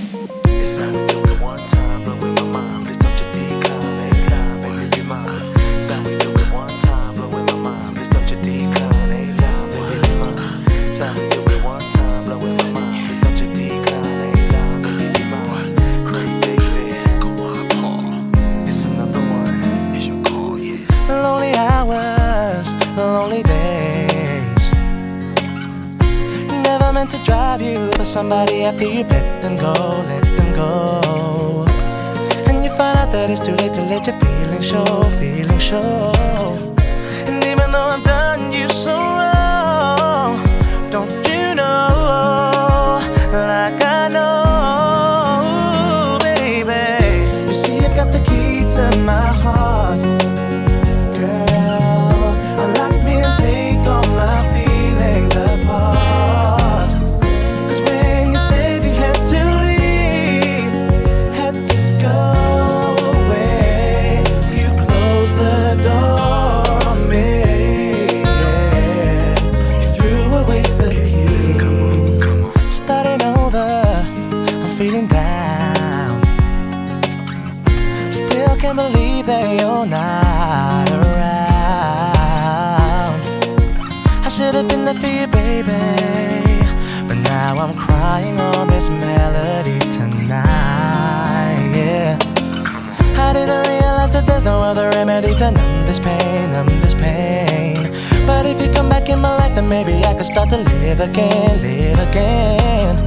It's how we do it one time, but with my mind, please don't you decline, ain't lying, baby, be mine. It's how we do it one time, but with my mind, please don't you decline, ain't lying, baby, be mine. It's how we do it one time, but with my mind, please don't you decline, ain't lying, baby, be mine. Craig David, it's another one. It's your call, yeah. Lonely hours, lonely days. Never meant to drive you for somebody after you let them go, let them go. And you find out that it's too late to let your feelings show, feelings show. And even though I've done you so wrong, don't you know, like I know, baby. You see, I've got the key to my heart, girl. Unlock me and take all my feelings apart. 'Cause when you said you had to leave, had to go away, you closed the door on me, yeah. You threw away the key. Starting over, I'm feeling down. Still can't believe that you're not around. I should have been there for you, baby, but now I'm crying on this melody tonight, yeah. I didn't realize that there's no other remedy to numb this pain, numb this pain. But if you come back in my life, then maybe I could start to live again, live again.